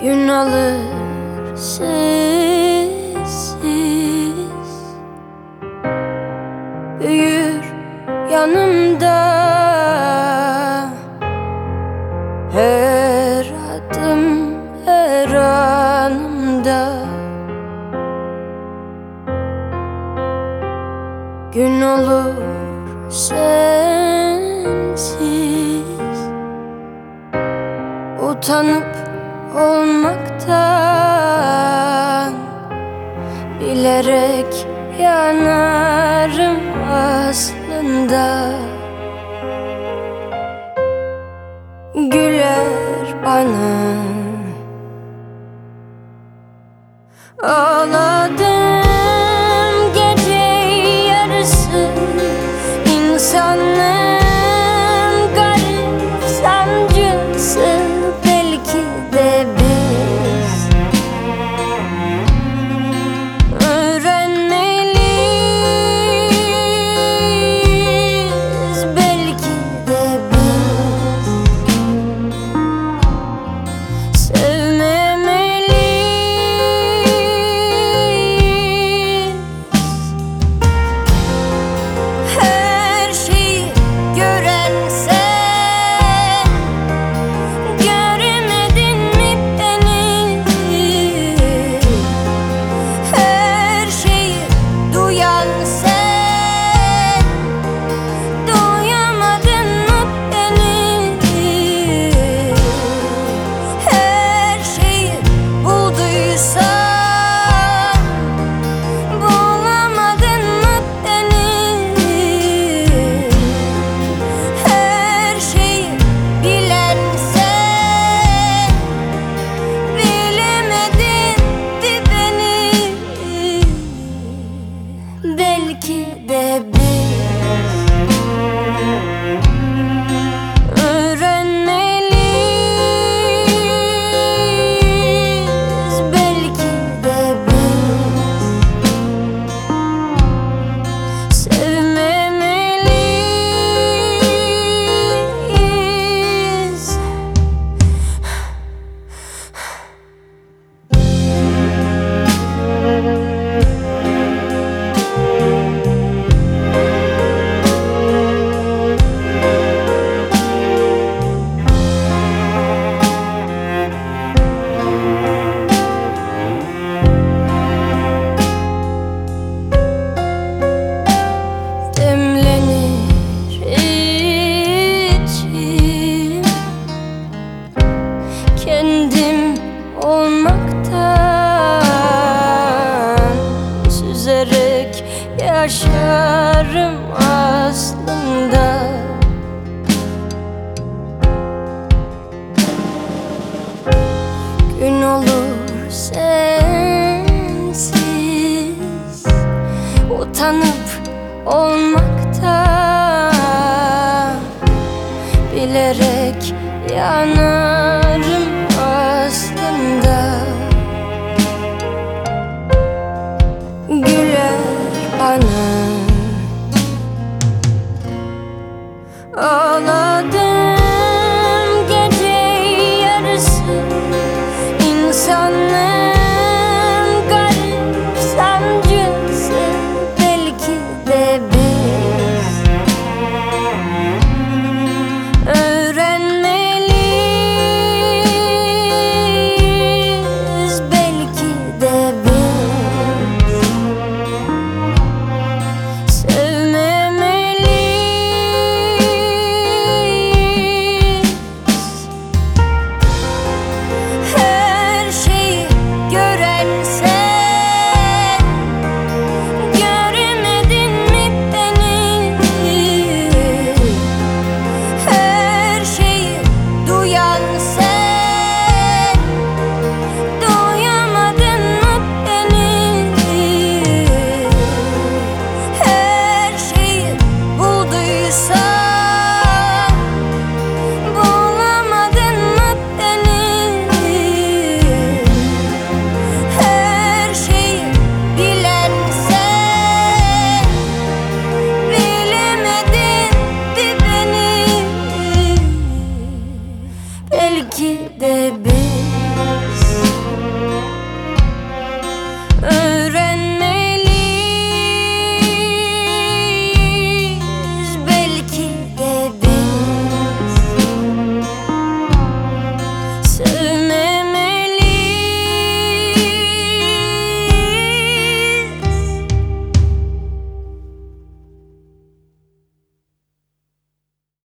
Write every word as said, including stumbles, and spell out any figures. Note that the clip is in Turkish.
Gün alır sessiz, büyür yanımda. Her adım, her anımda. Gün olur sensiz, utanıp olmaktan bilerek yanarım aslında. Güler bana ağladım gece yarısı, insanlığın garip sancısı. Belki de biz öğrenmeliyiz. Belki de biz sevmemeliyiz. Her şeyi gören sen, göremedin mi beni? Her şeyi duyan sen, duyamadın mı beni? Her şeyi bulduysan, bulamadın mı beni? Her şeyi bilen sen, bilemedin mi beni? Belki de biz öğrenmeliyiz. Belki de biz sevmemeliyiz. Demlenir içim, kendim olmaktan süzerek yaşarım aslında. Gün olur sensiz, utanıp olmaktan bilerek yanarım aslında. Güler bana ağladım gece yarısı, insanlığın garip sancısı. Belki de biz öğrenmeliyiz. Belki de biz sevmemeliyiz. Her şeyi gören sen, göremedin mi beni? Her şeyi duyan sen, duyamadın mı beni? Her şeyi bulduysan, bulamadın mı beni? Her şeyi bilen sen, bilemedin mi beni? Belki de